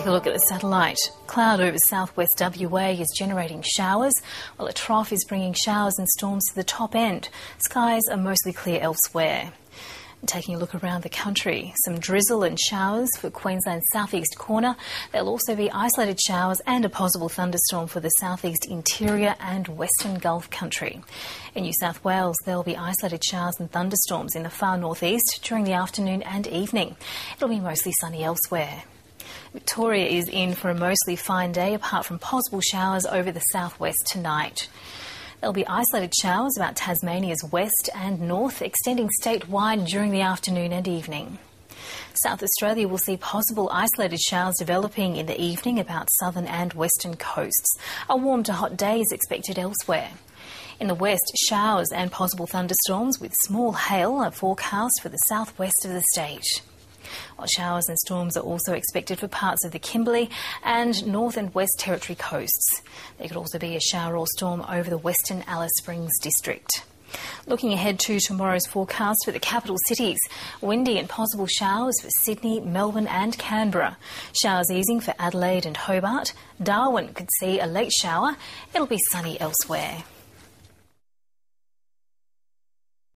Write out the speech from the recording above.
a look at the satellite. Cloud over southwest WA is generating showers, while a trough is bringing showers and storms to the top end. Skies are mostly clear elsewhere. And taking a look around the country, some drizzle and showers for Queensland's southeast corner. There'll also be isolated showers and a possible thunderstorm for the southeast interior and western Gulf country. In New South Wales, there'll be isolated showers and thunderstorms in the far northeast during the afternoon and evening. It'll be mostly sunny elsewhere. Victoria is in for a mostly fine day, apart from possible showers over the southwest tonight. There'll be isolated showers about Tasmania's west and north, extending statewide during the afternoon and evening. South Australia will see possible isolated showers developing in the evening about southern and western coasts. A warm to hot day is expected elsewhere. In the west, showers and possible thunderstorms with small hail are forecast for the southwest of the state. While showers and storms are also expected for parts of the Kimberley and North and West Territory coasts. There could also be a shower or storm over the western Alice Springs district. Looking ahead to tomorrow's forecast for the capital cities, windy and possible showers for Sydney, Melbourne and Canberra. Showers easing for Adelaide and Hobart. Darwin could see a late shower. It'll be sunny elsewhere.